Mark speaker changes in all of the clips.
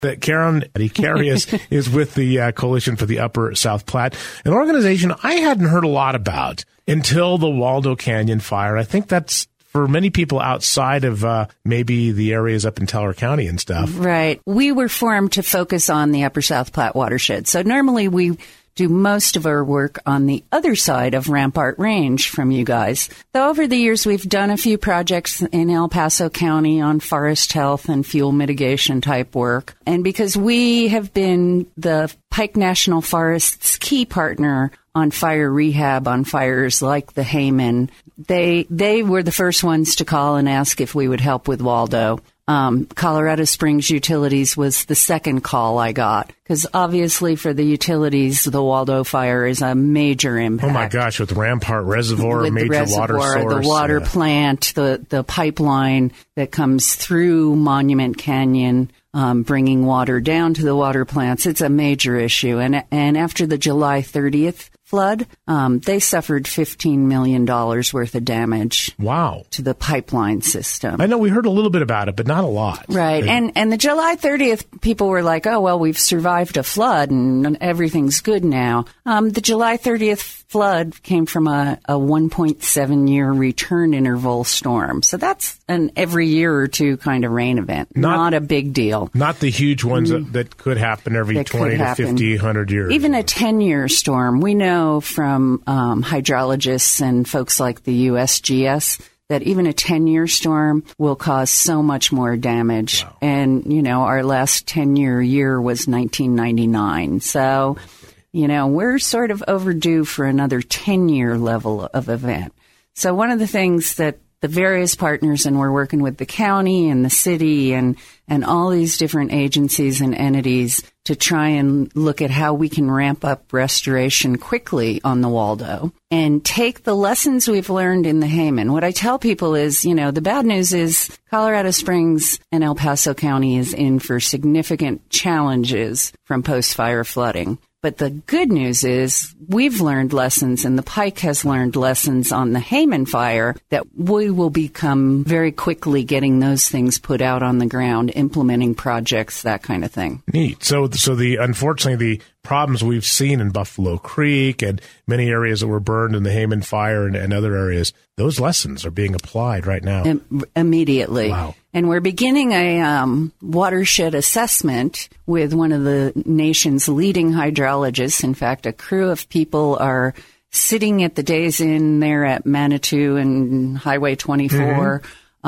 Speaker 1: that Karen is with the Coalition for the Upper South Platte, an organization I hadn't heard a lot about until the Waldo Canyon fire. I think that's for many people outside of maybe the areas up in Teller County and stuff.
Speaker 2: Right. We were formed to focus on the Upper South Platte watershed. So normally we do most of our work on the other side of Rampart Range from you guys. Though over the years, we've done a few projects in El Paso County on forest health and fuel mitigation type work. And because we have been the Pike National Forest's key partner on fire rehab on fires like the Hayman, they were the first ones to call and ask if we would help with Waldo. Colorado Springs Utilities was the second call I got because obviously for the utilities, the Waldo fire is a major impact.
Speaker 1: Oh my gosh, with Rampart Reservoir,
Speaker 2: with
Speaker 1: major
Speaker 2: the reservoir,
Speaker 1: water source.
Speaker 2: The water plant, the pipeline that comes through Monument Canyon, bringing water down to the water plants. It's a major issue. And after the July 30th flood, they suffered $15 million worth of damage.
Speaker 1: Wow.
Speaker 2: To the pipeline system.
Speaker 1: I know we heard a little bit about it, but not a lot.
Speaker 2: Right. And the July 30th, people were like, oh, well, we've survived a flood and everything's good now. The July 30th flood came from a 1.7 year return interval storm. So that's an every year or two kind of rain event. Not a big deal.
Speaker 1: Not the huge ones that could happen every 20 to 50, 100 years.
Speaker 2: Even a 10-year storm. We know from hydrologists and folks like the USGS that even a 10-year storm will cause so much more damage. Wow. And, our last 10-year year was 1999. So, we're sort of overdue for another 10-year level of event. So one of the things that the various partners, and we're working with the county and the city and all these different agencies and entities to try and look at how we can ramp up restoration quickly on the Waldo and take the lessons we've learned in the Hayman. What I tell people is, the bad news is Colorado Springs and El Paso County is in for significant challenges from post-fire flooding. But the good news is we've learned lessons, and the Pike has learned lessons on the Hayman fire that we will become very quickly getting those things put out on the ground, implementing projects, that kind of thing.
Speaker 1: Neat. So unfortunately, the problems we've seen in Buffalo Creek and many areas that were burned in the Hayman fire and other areas, those lessons are being applied right now.
Speaker 2: Immediately.
Speaker 1: Wow.
Speaker 2: And we're beginning a watershed assessment with one of the nation's leading hydrologists. In fact, a crew of people are sitting at the Days Inn there at Manitou and Highway 24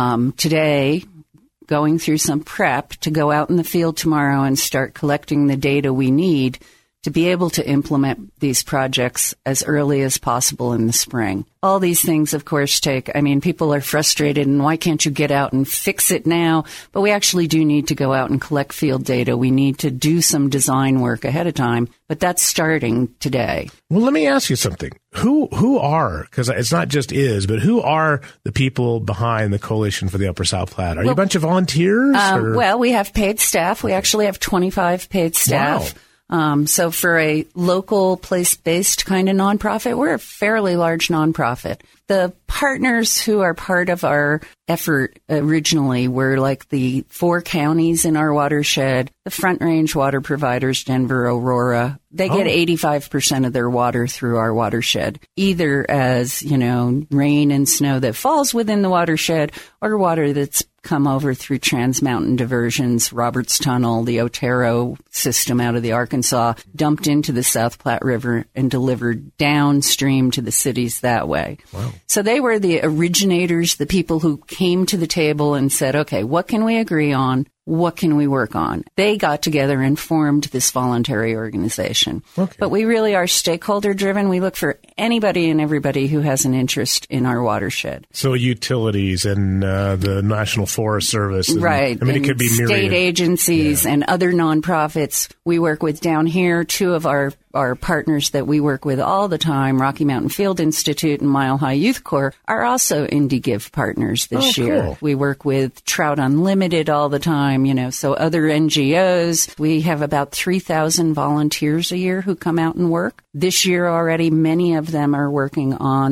Speaker 2: today, going through some prep to go out in the field tomorrow and start collecting the data we need to be able to implement these projects as early as possible in the spring. All these things, of course, people are frustrated and why can't you get out and fix it now? But we actually do need to go out and collect field data. We need to do some design work ahead of time, but that's starting today.
Speaker 1: Well, let me ask you something. Who are, because it's not just but who are the people behind the Coalition for the Upper South Platte? Are you a bunch of volunteers?
Speaker 2: Well, we have paid staff. We actually have 25 paid staff.
Speaker 1: Wow.
Speaker 2: So for a local, place-based kind of nonprofit, we're a fairly large nonprofit. The partners who are part of our effort originally were like the 4 counties in our watershed, the Front Range water providers, Denver, Aurora. They get 85% of their water through our watershed, either as, rain and snow that falls within the watershed or water that's come over through Trans Mountain diversions, Roberts Tunnel, the Otero system out of the Arkansas, dumped into the South Platte River and delivered downstream to the cities that way.
Speaker 1: Wow.
Speaker 2: So they were the originators, the people who came to the table and said, okay, what can we agree on? What can we work on? They got together and formed this voluntary organization.
Speaker 1: Okay.
Speaker 2: But we really are stakeholder driven. We look for anybody and everybody who has an interest in our watershed.
Speaker 1: So utilities and the National Forest Service. And,
Speaker 2: right.
Speaker 1: it could be myriad.
Speaker 2: State agencies and other nonprofits we work with down here. 2 of our partners that we work with all the time, Rocky Mountain Field Institute and Mile High Youth Corps, are also IndieGive partners this year.
Speaker 1: Cool.
Speaker 2: We work with Trout Unlimited all the time, so other NGOs. We have about 3,000 volunteers a year who come out and work. This year already, many of them are working on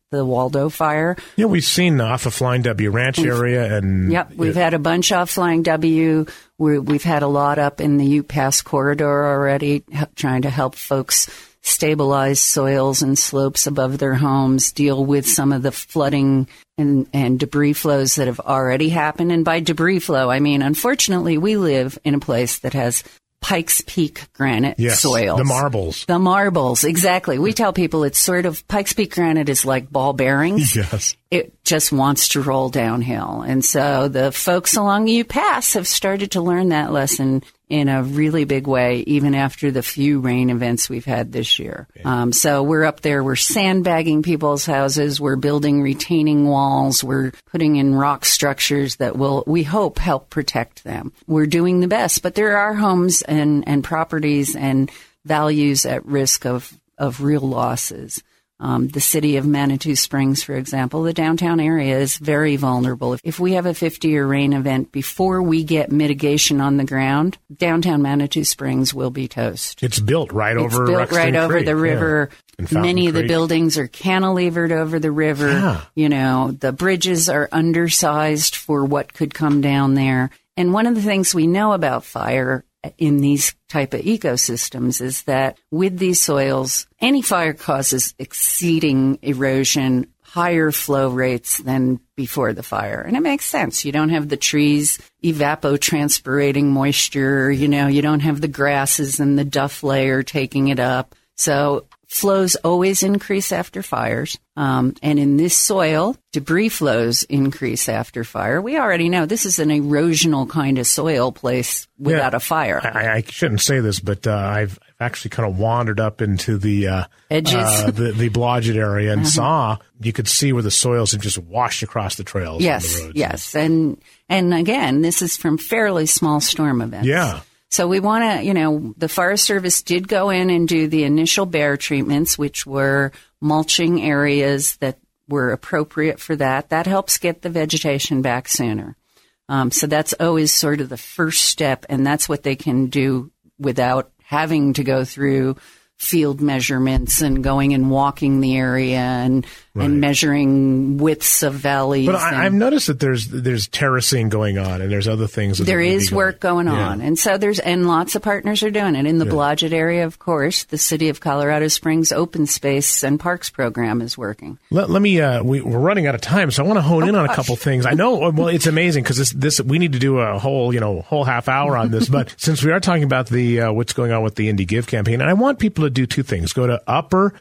Speaker 2: the Waldo fire.
Speaker 1: Yeah, we've seen off the Flying W Ranch area. And
Speaker 2: Yep, we've had a bunch off Flying W. We've had a lot up in the Ute Pass corridor already, trying to help folks stabilize soils and slopes above their homes, deal with some of the flooding and debris flows that have already happened. And by debris flow, I mean, unfortunately, we live in a place that has Pikes Peak granite soils.
Speaker 1: The marbles.
Speaker 2: The marbles, exactly. We tell people it's sort of, Pikes Peak granite is like ball bearings.
Speaker 1: Yes.
Speaker 2: It just wants to roll downhill. And so the folks along the Ute Pass have started to learn that lesson in a really big way, even after the few rain events we've had this year. Okay. So we're up there, we're sandbagging people's houses, we're building retaining walls, we're putting in rock structures that will, we hope, help protect them. We're doing the best, but there are homes and properties and values at risk of real losses. The city of Manitou Springs, for example, the downtown area is very vulnerable. If we have a 50-year rain event before we get mitigation on the ground, downtown Manitou Springs will be toast.
Speaker 1: It's built right over
Speaker 2: the river.
Speaker 1: Yeah.
Speaker 2: Many of the buildings are cantilevered over the river.
Speaker 1: Yeah.
Speaker 2: You know, the bridges are undersized for what could come down there. And one of the things we know about fire in these type of ecosystems is that with these soils, any fire causes exceeding erosion, higher flow rates than before the fire. And it makes sense. You don't have the trees evapotranspirating moisture. You know, you don't have the grasses and the duff layer taking it up. So flows always increase after fires. And in this soil, debris flows increase after fire. We already know this is an erosional kind of soil place without a fire.
Speaker 1: I shouldn't say this, but I've actually kind of wandered up into the
Speaker 2: edges,
Speaker 1: the Blodgett area and you could see where the soils have just washed across the trails.
Speaker 2: Yes,
Speaker 1: and the roads.
Speaker 2: yes. And again, this is from fairly small storm events.
Speaker 1: Yeah.
Speaker 2: So we want to, the Forest Service did go in and do the initial bare treatments, which were mulching areas that were appropriate for that. That helps get the vegetation back sooner. So that's always sort of the first step, and that's what they can do without having to go through field measurements and going and walking the area and measuring widths of valleys.
Speaker 1: But I've noticed that there's terracing going on and there's other things.
Speaker 2: There is work going on. And so and lots of partners are doing it. In the Blodgett area, of course, the City of Colorado Springs Open Space and Parks Program is working.
Speaker 1: Let me, we're running out of time, so I want to hone in on a couple things. I know, well, it's amazing because this, we need to do a whole half hour on this, but since we are talking about the, what's going on with the Indie Give campaign, and I want people to do two things. Go to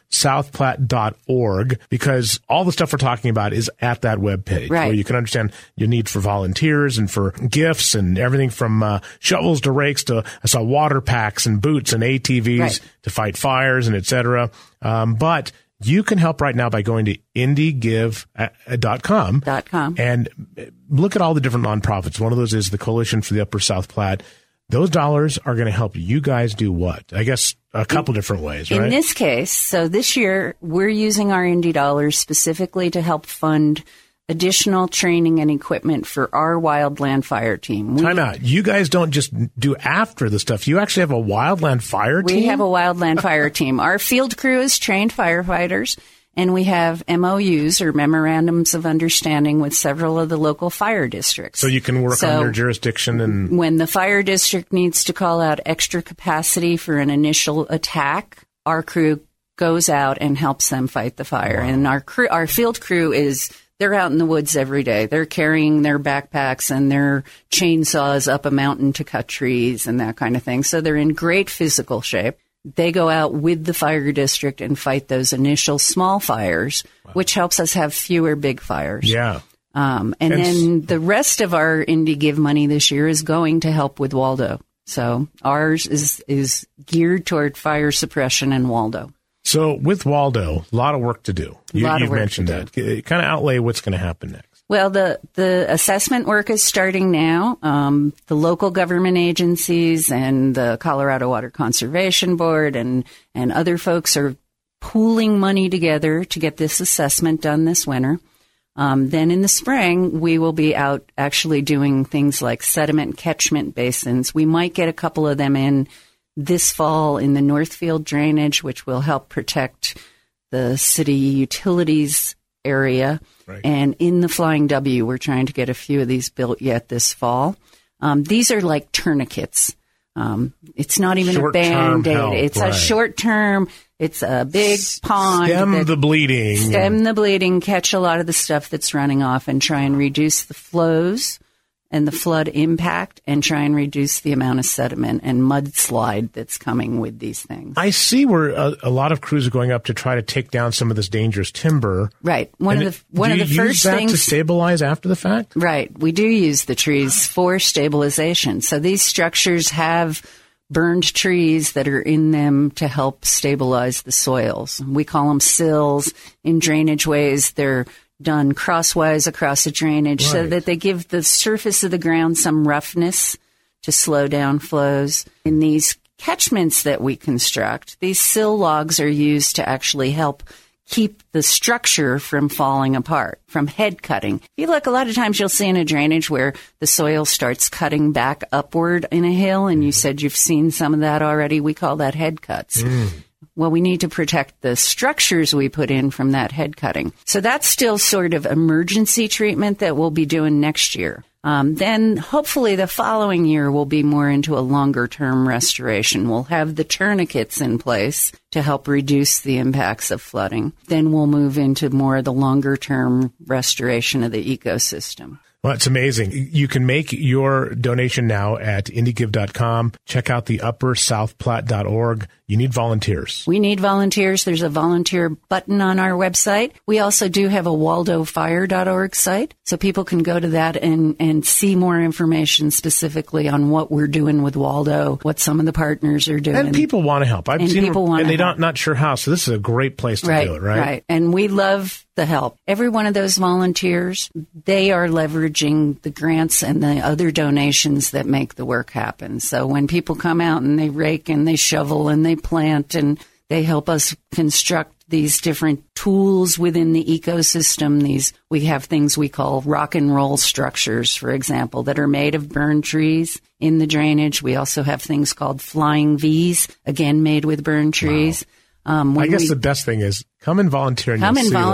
Speaker 1: uppersouthplatte.org because all the stuff we're talking about is at that webpage where you can understand your need for volunteers and for gifts and everything from shovels to rakes to I saw water packs and boots and ATVs to fight fires and et cetera. But you can help right now by going to indiegive.com and look at all the different nonprofits. One of those is the Coalition for the Upper South Platte. Those dollars are going to help you guys do what? I guess a couple different ways, right?
Speaker 2: In this case, so this year, we're using our Indie dollars specifically to help fund additional training and equipment for our wildland fire team.
Speaker 1: Time out. You guys don't just do after the stuff. You actually have a wildland fire team?
Speaker 2: We have a wildland fire team. Our field crew is trained firefighters. And we have MOUs, or memorandums of understanding, with several of the local fire districts.
Speaker 1: So you can work on their jurisdiction. And
Speaker 2: when the fire district needs to call out extra capacity for an initial attack, our crew goes out and helps them fight the fire. Wow. And our field crew they're out in the woods every day. They're carrying their backpacks and their chainsaws up a mountain to cut trees and that kind of thing. So they're in great physical shape. They go out with the fire district and fight those initial small fires, which helps us have fewer big fires.
Speaker 1: Yeah.
Speaker 2: And then the rest of our Indie Give money this year is going to help with Waldo. So ours is geared toward fire suppression in Waldo.
Speaker 1: So with Waldo, a lot of work to do. You've mentioned that. Kind of outlay what's going to happen next.
Speaker 2: Well, the assessment work is starting now. The local government agencies and the Colorado Water Conservation Board and other folks are pooling money together to get this assessment done this winter. Then in the spring, we will be out actually doing things like sediment catchment basins. We might get a couple of them in this fall in the Northfield drainage, which will help protect the city utilities area.
Speaker 1: Right.
Speaker 2: And in the Flying W, we're trying to get a few of these built yet this fall. These are like tourniquets. It's not even a Band-Aid. It's a short term. It's a big pond.
Speaker 1: Stem the bleeding,
Speaker 2: catch a lot of the stuff that's running off and try and reduce the flows and the flood impact and try and reduce the amount of sediment and mudslide that's coming with these things.
Speaker 1: I see where a lot of crews are going up to try to take down some of this dangerous timber.
Speaker 2: Right. One of the first things.
Speaker 1: Do you use that to stabilize after the fact?
Speaker 2: Right. We do use the trees for stabilization. So these structures have burned trees that are in them to help stabilize the soils. We call them sills. In drainage ways, they're done crosswise across a drainage so that they give the surface of the ground some roughness to slow down flows. In these catchments that we construct, these sill logs are used to actually help keep the structure from falling apart, from head cutting. If you look, a lot of times you'll see in a drainage where the soil starts cutting back upward in a hill, and you said you've seen some of that already. We call that head cuts. Well, we need to protect the structures we put in from that head cutting. So that's still sort of emergency treatment that we'll be doing next year. Then hopefully the following year we'll be more into a longer term restoration. We'll have the tourniquets in place to help reduce the impacts of flooding. Then we'll move into more of the longer term restoration of the ecosystem.
Speaker 1: Well, it's amazing. You can make your donation now at indiegive.com. Check out the uppersouthplatte.org. You need volunteers.
Speaker 2: We need volunteers. There's a volunteer button on our website. We also do have a waldofire.org site, so people can go to that and see more information specifically on what we're doing with Waldo, what some of the partners are doing.
Speaker 1: And people want to help. I've seen people want to help. And they're not sure how, so this is a great place to do it, right?
Speaker 2: Right. And we love the help. Every one of those volunteers, they are leveraging the grants and the other donations that make the work happen. So when people come out and they rake and they shovel and they plant and they help us construct these different tools within the ecosystem. We have things we call rock and roll structures, for example, that are made of burned trees in the drainage. We also have things called flying V's, again, made with burned trees.
Speaker 1: Wow. I guess the best thing is come and volunteer. And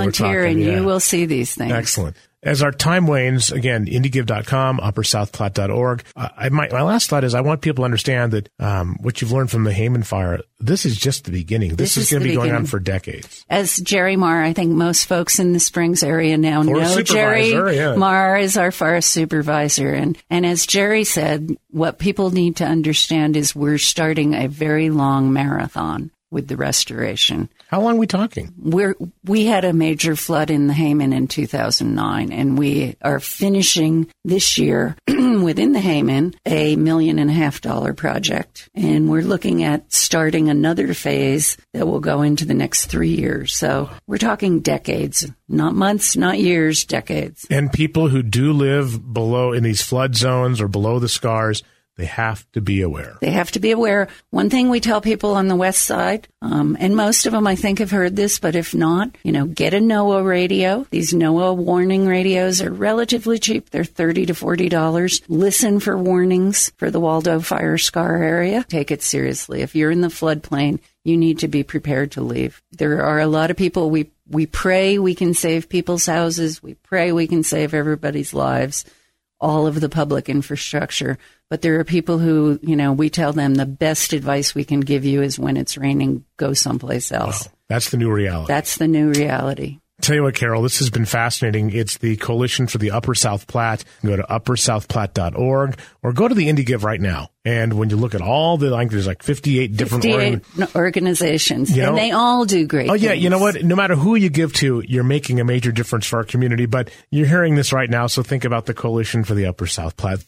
Speaker 2: you will see these things.
Speaker 1: Excellent. As our time wanes, again, indiegive.com, uppersouthplatte.org. My last thought is I want people to understand that what you've learned from the Hayman fire, this is just the beginning. This is going to be going on for decades.
Speaker 2: As Jerry Marr, I think most folks in the Springs area now know Jerry Marr is our forest supervisor. And as Jerry said, what people need to understand is we're starting a very long marathon with the restoration.
Speaker 1: How long are we talking?
Speaker 2: We had a major flood in the Hayman in 2009, and we are finishing this year within the Hayman a $1.5 million project. And we're looking at starting another phase that will go into the next 3 years. So we're talking decades, not months, not years, decades.
Speaker 1: And people who do live below in these flood zones or below the scars, they have to be aware.
Speaker 2: They have to be aware. One thing we tell people on the west side, and most of them I think have heard this, but if not, get a NOAA radio. These NOAA warning radios are relatively cheap. They're $30 to $40. Listen for warnings for the Waldo fire scar area. Take it seriously. If you're in the floodplain, you need to be prepared to leave. There are a lot of people, we pray we can save people's houses. We pray we can save everybody's lives, all of the public infrastructure. But there are people who, we tell them the best advice we can give you is when it's raining, go someplace else.
Speaker 1: Wow. That's the new reality.
Speaker 2: That's the new reality.
Speaker 1: Tell you what, Carol, this has been fascinating. It's the Coalition for the Upper South Platte. Go to uppersouthplatte.org or go to the IndieGive right now. And when you look at all there's like 58 different
Speaker 2: organizations, and they all do great things.
Speaker 1: Yeah, you know what? No matter who you give to, you're making a major difference for our community. But you're hearing this right now, so think about the Coalition for the Upper South Platte.